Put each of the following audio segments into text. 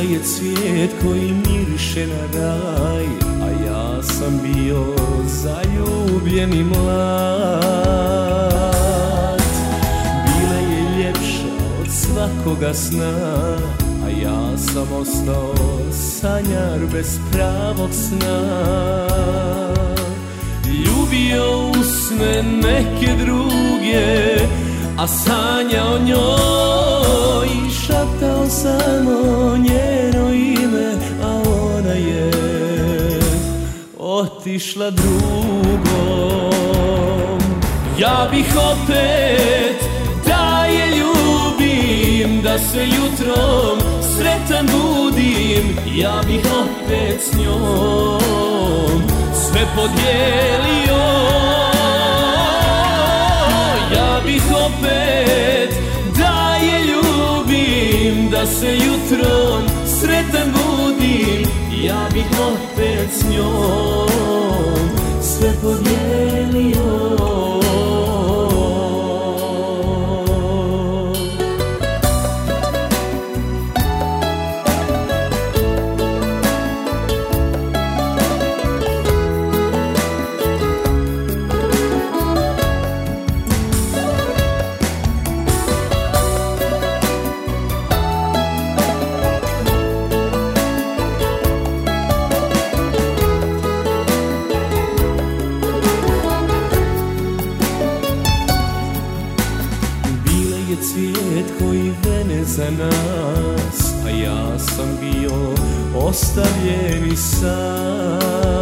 je cvijet koji miriše na raj, a ja sam bio zaljubljen i mlad. Bila je ljepša od svakoga sna, a ja sam ostao sanjar bez pravog sna. Ljubio usne neke druge, a sanjao njoj i šaptao samo njeno ime, a ona je otišla drugom. Ja bih opet da je ljubim, da se jutrom sretan budim, ja bih opet s njom sve podijelio. Ja bih opet da je ljubim, da se jutrom sretan budim, ja bih opet s njom sve podijelio. Cvijet koji vene za nas, a ja sam bio ostavljen i sam.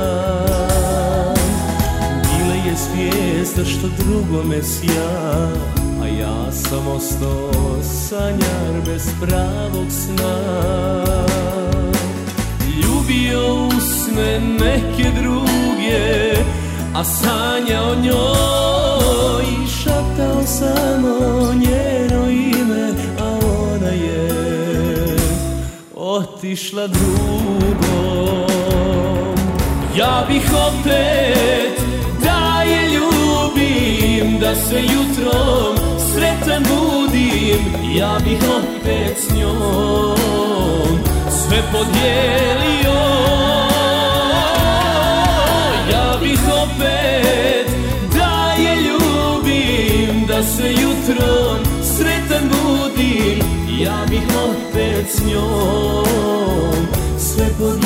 Bila je zvijezda što drugome sja, a ja sam ostao sanjar bez pravog sna. Ljubio usne neke druge, a sanjao njoj i šaptao samo njeno ime, a ona je otišla drugom. Ja bih opet da je ljubim, da se jutrom sretan budim, ja bih opet s njom sve podijelio. Ja bih opet da je ljubim, da se jutrom sretan budim, ja bih opet s njom sve podijelio.